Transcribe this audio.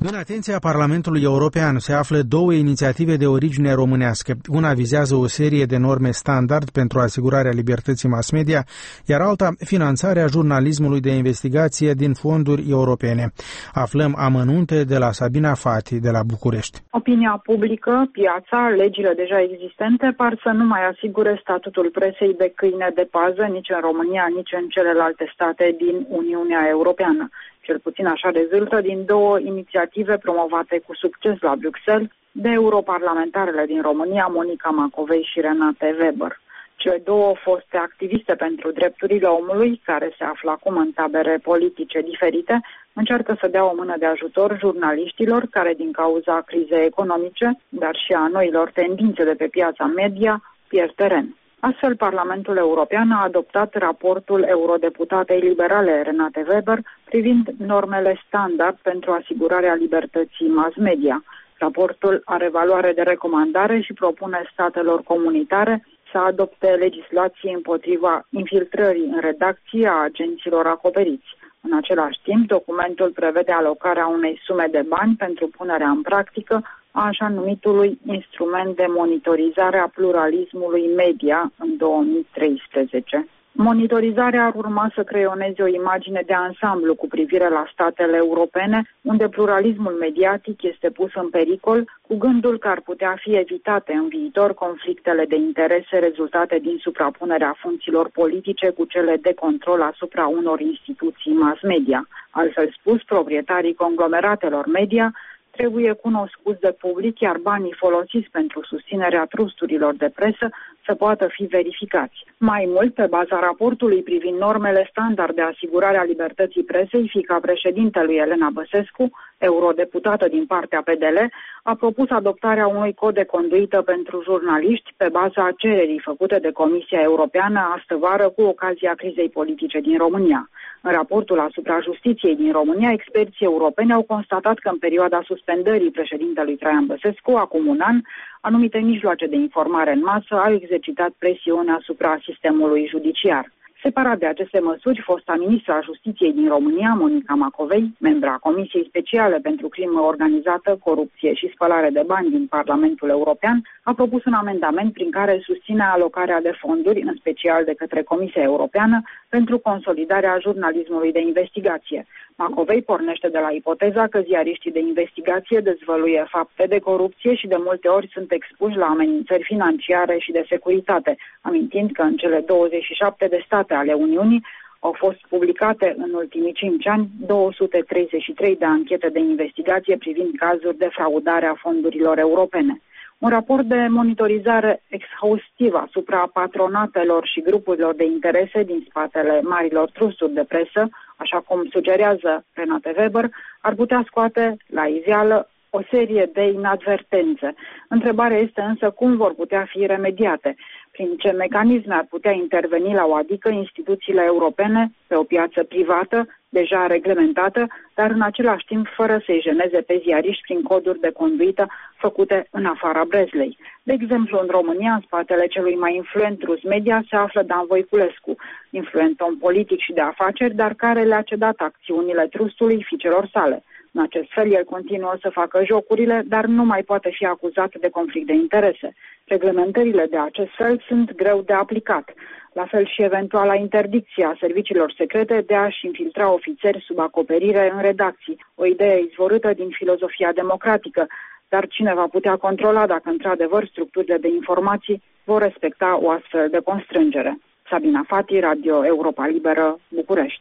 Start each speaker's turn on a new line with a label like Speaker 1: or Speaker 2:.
Speaker 1: În atenția Parlamentului European se află două inițiative de origine românească. Una vizează o serie de norme standard pentru asigurarea libertății mass media, iar alta finanțarea jurnalismului de investigație din fonduri europene. Aflăm amănunte de la Sabina Fati de la București.
Speaker 2: Opinia publică, piața, legile deja existente par să nu mai asigure statutul presei de câine de pază nici în România, nici în celelalte state din Uniunea Europeană. Cel puțin așa rezultă din două inițiative promovate cu succes la Bruxelles de europarlamentarele din România, Monica Macovei și Renate Weber. Cele două foste activiste pentru drepturile omului, care se află acum în tabere politice diferite, încearcă să dea o mână de ajutor jurnaliștilor care, din cauza crizei economice, dar și a noilor tendințe de pe piața media, pierd teren. Astfel, Parlamentul European a adoptat raportul eurodeputatei liberale Renate Weber privind normele standard pentru asigurarea libertății mass media. Raportul are valoare de recomandare și propune statelor comunitare să adopte legislații împotriva infiltrării în redacție a agenților acoperiți. În același timp, documentul prevede alocarea unei sume de bani pentru punerea în practică a așa numitului instrument de monitorizare a pluralismului media în 2013. Monitorizarea ar urma să creioneze o imagine de ansamblu cu privire la statele europene, unde pluralismul mediatic este pus în pericol, cu gândul că ar putea fi evitate în viitor conflictele de interese rezultate din suprapunerea funcțiilor politice cu cele de control asupra unor instituții mass media. Altfel spus, proprietarii conglomeratelor media trebuie cunoscuți de public, iar banii folosiți pentru susținerea trusturilor de presă să poată fi verificați. Mai mult, pe baza raportului privind normele standard de asigurare a libertății presei, fiica președintelui Elena Băsescu, eurodeputată din partea PDL, a propus adoptarea unui cod de conduită pentru jurnaliști pe baza cererii făcute de Comisia Europeană astăvară cu ocazia crizei politice din România. În raportul asupra justiției din România, experții europeni au constatat că în perioada suspendării președintelui Traian Băsescu, acum un an, anumite mijloace de informare în masă au exercitat presiune asupra sistemului judiciar. Separat de aceste măsuri, fosta ministră a Justiției din România, Monica Macovei, membra Comisiei Speciale pentru Crimă Organizată, Corupție și Spălare de Bani din Parlamentul European, a propus un amendament prin care susține alocarea de fonduri, în special de către Comisia Europeană, pentru consolidarea jurnalismului de investigație. Macovei pornește de la ipoteza că ziariștii de investigație dezvăluie fapte de corupție și de multe ori sunt expuși la amenințări financiare și de securitate, amintind că în cele 27 de state ale Uniunii au fost publicate în ultimii 5 ani 233 de anchete de investigație privind cazuri de fraudare a fondurilor europene. Un raport de monitorizare exhaustivă asupra patronatelor și grupurilor de interese din spatele marilor trusturi de presă, așa cum sugerează Renate Weber, ar putea scoate la iveală o serie de inadvertențe. Întrebarea este însă cum vor putea fi remediate, prin ce mecanisme ar putea interveni la o adică instituțiile europene pe o piață privată, deja reglementată, dar în același timp fără să-i jeneze pe ziariști prin coduri de conduită făcute în afara Breslei. De exemplu, în România, în spatele celui mai influent trus media, se află Dan Voiculescu, influent om politic și de afaceri, dar care le-a cedat acțiunile trustului fiicelor sale. În acest fel, el continuă să facă jocurile, dar nu mai poate fi acuzat de conflict de interese. Reglementările de acest fel sunt greu de aplicat. La fel și eventuala interdicție a serviciilor secrete de a-și infiltra ofițeri sub acoperire în redacții, o idee izvorâtă din filozofia democratică, dar cine va putea controla dacă într-adevăr structurile de informații vor respecta o astfel de constrângere? Sabina Fati, Radio Europa Liberă, București.